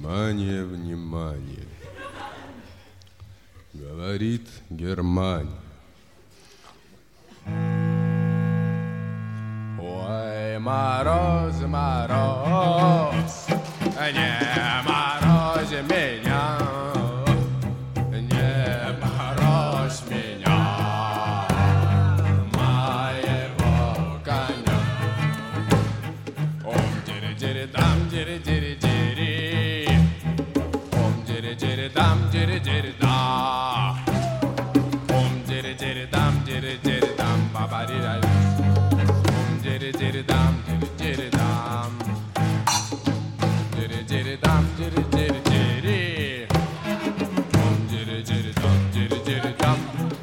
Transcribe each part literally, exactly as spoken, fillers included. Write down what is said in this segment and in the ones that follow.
Внимание, внимание. Говорит Германия. Ой, мороз, мороз, не морозь меня, не морозь меня, моего коня. Ом дири-дири дам, дири-дири-дири, ом дири-дири дам, дири-дири-да, ом дири-дири дам, дири-дири дам, ба-ба-ди-да. Diddy diddy dum, diddy diddy dum, diddy diddy dum, diddy diddy diddy, um diddy diddy dum, diddy diddy dum,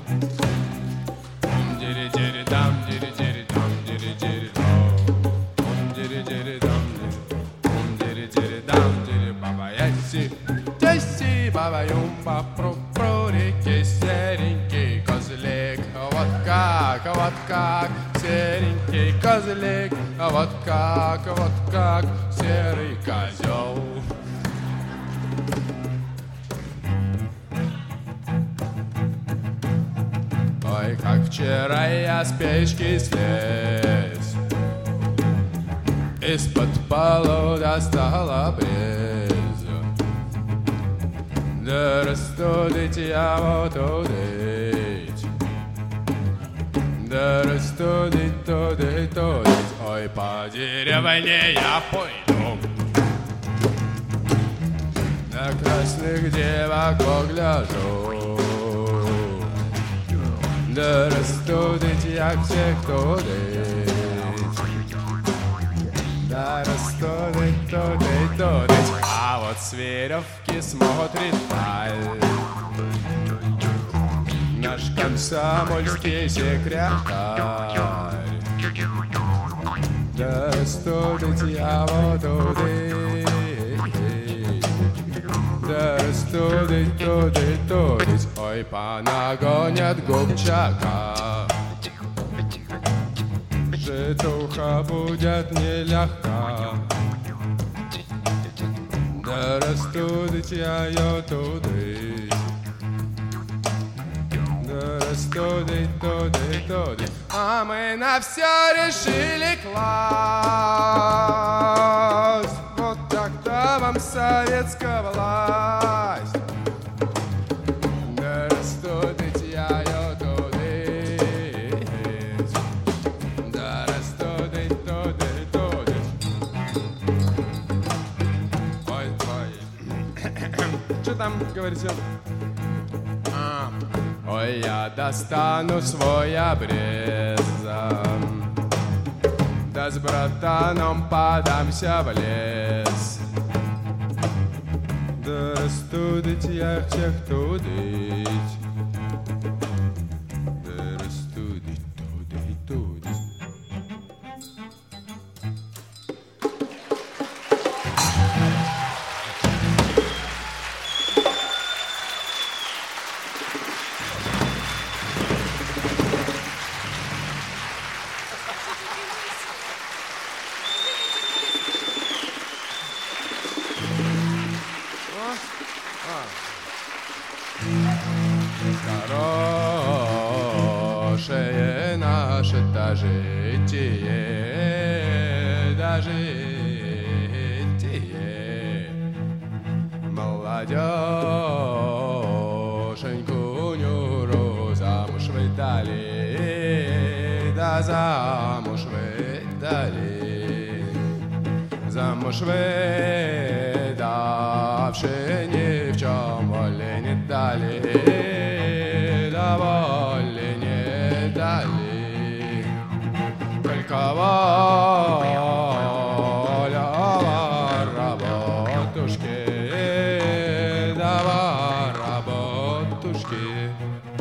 um diddy diddy dum, diddy diddy dum, diddy diddy dum, um diddy diddy dum, um diddy diddy dum, diddy baba яси, яси баба юмба про про реки серенький козлик, вот как, вот как. Серенький козлик, а вот как, вот как серый козел. Ой, как вчера я с печки слез, из-под полу достала брезу, да растудить я вот удыть. Да растудить, тудить, тудить, ой, по деревне я пойду, на красных девок погляжу. Да растудить я всех тудить, да растудить, тудить, тудить, а вот с веревки смотрит вдаль наш комсомольский секретарь. Да студить я вот удыть, да студить, тудить, тудить, ой, понагонят губчака. Житуха будет нелегка, да растудить я ее тудыть. Студить, тудить, тудить, а мы на все решили класть. Вот так-то вам советская власть. Да растудить я ее тудить, да растудить, тудить, тудить. Ой, ой. Что там говорите? Ой, я достану свой обрез, да с братаном подамся в лес. Да растудить я всех тудить, да растудить, тудить, тудить. Хорошее наше дожитие, дожитие, молодеженьку Нюру замуж выдали, да замуж выдали, замуж выдавши ни в чем воли не дали, да воли не дали, только воля работушки, да работушки.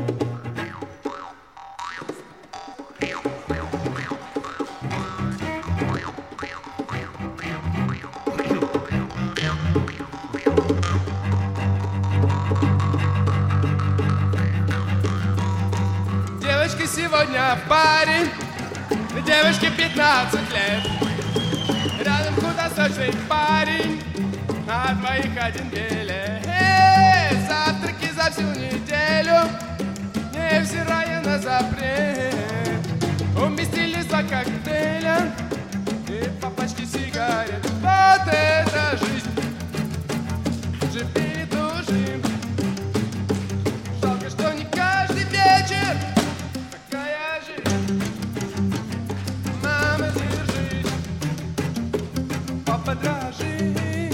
Сегодня в паре девочке пятнадцать лет, рядом худосочный парень, а двоих их один деле. Эй, завтраки за всю неделю, невзирая на запрет, уместились два коктейля и по пачке сигарет. Вот это жизнь, живи и души. Жалко, что не каждый вечер такая жизнь. Мама, держись, папа, дрожи.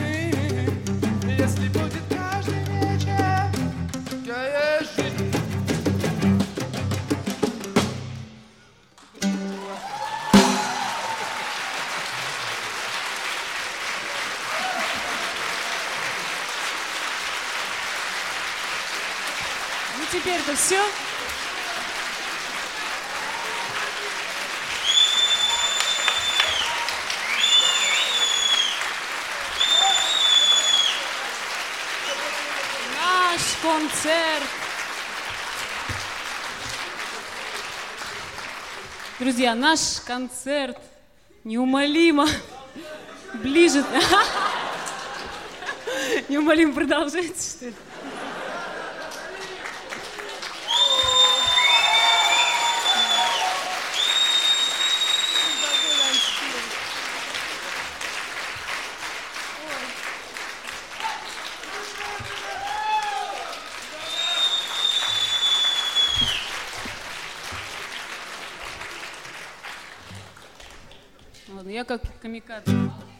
Если будет каждый вечер такая жизнь. Ну теперь-то все. Наш концерт. Друзья, наш концерт неумолимо ближе. Неумолимо продолжается, что ли? Ладно, я как камикадзе.